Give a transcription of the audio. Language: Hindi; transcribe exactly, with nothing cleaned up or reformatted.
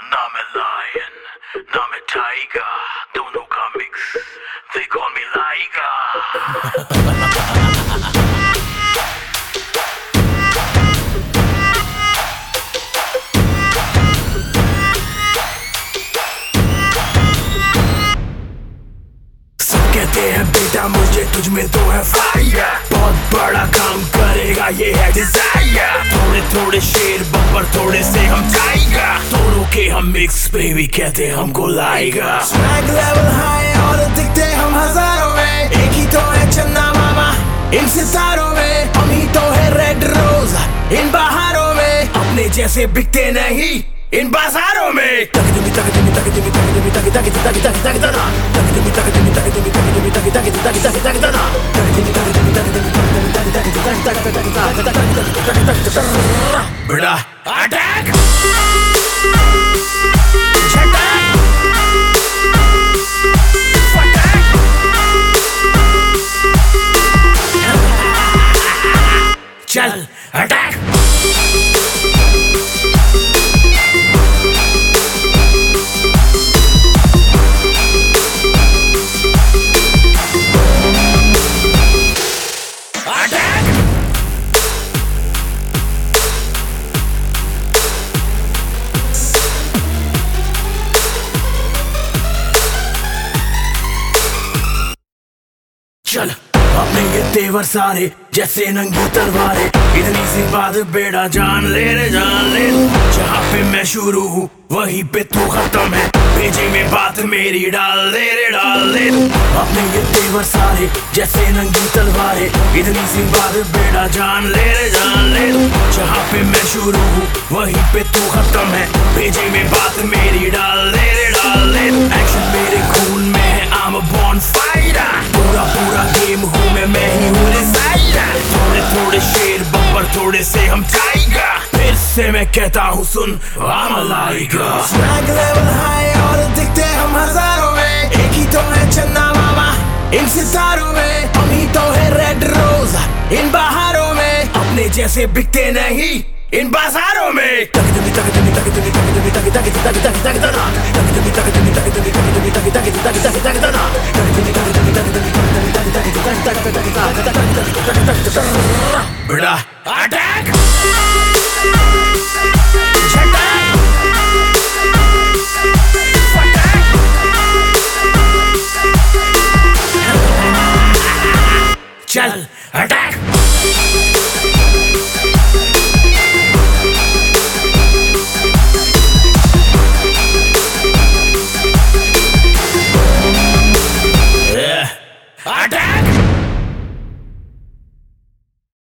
Now I'm a lion, now I'm a tiger. Don't know comics, they call me Liger. सब कहते हैं बेटा मुझे तुझ में तो है फायर, बहुत बड़ा काम करेगा ये है डिजायर। थोड़े थोड़े शेर बब्बर थोड़े से हम टाइगर, दोनों के हम मिक्स बेबी कहते हैं हमको लाइगर। स्वैग लेवल हाई और दिखते हम हजारों में, एक ही तो है चन्ना मामा इन सितारों में। हम ही तो है रेड रोज इन बहारों में, अपने जैसे बिकते नहीं इन बाजारों में। तक दिमी तक दिमी तक दिमी तक दिमी तक तक तक तक तक तना तक दिमी तक दिमी तक दिमी तक दिमी तक तक तक तक तक तना तक दिमी तक दिमी तक दिमी तक तक तक तक तक तक तक बड़ा अटैक चल अटैक। चल अपने ये तेवर सारे जैसे नंगी तलवारें, इतनी सी बात बेड़ा जान ले रे जान ले। जहाँ पे मैं शुरू हूँ वहीं पे तू खत्म है, भेजे में बात मेरी डाल दे रे डाल दे। अपने ये तेवर सारे जैसे नंगी तलवारें, इतनी सी बात बेड़ा जान ले रे जान ले। जहाँ पे मैं शुरू हूँ वहीं पे तू खत्म है, भेजे में बात मेरी डाल दे रे डाल दे। एक्शन मेरे खून में है, I'm a born fighter, पूरा पूरा गेम हूँ मैं मैं ही हूँ डिजाइनर। थोड़े थोड़े शेर बब्बर थोड़े से हम टाइगर, फिर से मैं कहता हूँ सुन I'm a liger। Swag level high और दिखते हम हजारों में, एक ही तो है चन्ना मामा इन सितारों में। हम ही तो है रेड रोज इन बहारों में, अपने जैसे बिकते नहीं इन बाजारों में। तक दिमी तक दिमी तक दिमी तक दिमी तक तक तक तक तक तना तक दिमी तक दिमी तक दिमी तक दिमी तक तक तक तक तक तना तक दिमी तक दिमी तक दिमी तक तक तक तक तक तक तक बड़ा अटैक।